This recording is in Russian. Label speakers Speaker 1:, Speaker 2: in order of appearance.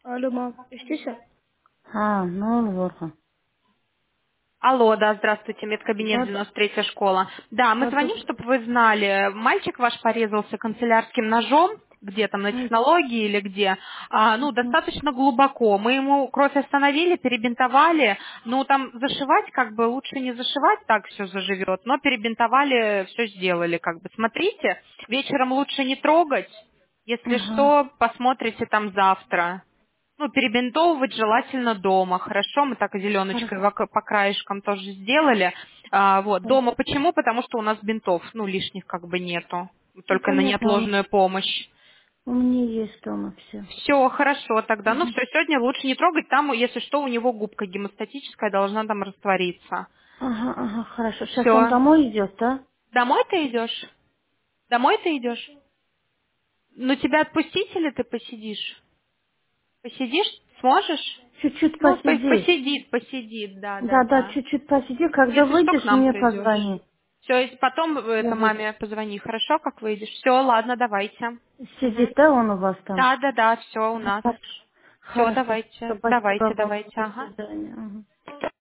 Speaker 1: Алло, мам, естественно.
Speaker 2: Ну, Лорха.
Speaker 1: Алло, да, здравствуйте, медкабинет
Speaker 2: Да, да.
Speaker 1: 93-я школа. Да, мы
Speaker 2: Да, да.
Speaker 1: звоним, чтобы вы знали, мальчик ваш порезался канцелярским ножом, где там, на
Speaker 2: Ай,
Speaker 1: технологии или где,
Speaker 2: мгм.
Speaker 1: достаточно глубоко. Мы ему кровь остановили, перебинтовали, ну, там зашивать, как бы, лучше не зашивать, так все заживет, но перебинтовали, все сделали, как бы. Смотрите, вечером лучше не трогать, если
Speaker 2: Ага,
Speaker 1: что, посмотрите там завтра. Ну, перебинтовывать желательно дома. Хорошо, мы так зеленочкой
Speaker 2: хорошо.
Speaker 1: по краешкам тоже сделали. Вот,
Speaker 2: Да.
Speaker 1: дома почему? Потому что у нас бинтов, ну, лишних как бы нету.
Speaker 2: Ну,
Speaker 1: Только на
Speaker 2: понятно,
Speaker 1: неотложную помощь.
Speaker 2: у меня есть дома все.
Speaker 1: Все, хорошо тогда. Ну, все, сегодня лучше не трогать. Там, если что, у него губка гемостатическая должна там раствориться.
Speaker 2: Ага, ага, хорошо. Сейчас он
Speaker 1: Все.
Speaker 2: домой идет, да?
Speaker 1: Домой ты идешь? Домой ты идешь? Ну, тебя отпустить или ты посидишь? Посидишь? Сможешь?
Speaker 2: Чуть-чуть
Speaker 1: Ну,
Speaker 2: посиди.
Speaker 1: посидит, да, да,
Speaker 2: Да, да,
Speaker 1: да.
Speaker 2: чуть-чуть посиди. Когда
Speaker 1: Если что, к
Speaker 2: выйдешь,
Speaker 1: нам
Speaker 2: мне
Speaker 1: придешь.
Speaker 2: позвони.
Speaker 1: Все, потом
Speaker 2: Я
Speaker 1: это
Speaker 2: выйду.
Speaker 1: маме позвони, хорошо, как выйдешь? Все, ладно, давайте.
Speaker 2: Сидит, да, он у вас там?
Speaker 1: Да, да, да, все у
Speaker 2: Ну,
Speaker 1: нас.
Speaker 2: хорошо.
Speaker 1: Все,
Speaker 2: Хорошо.
Speaker 1: давайте,
Speaker 2: Спасибо
Speaker 1: давайте,
Speaker 2: вам.
Speaker 1: давайте,
Speaker 2: До
Speaker 1: ага.
Speaker 2: свидания. Ага.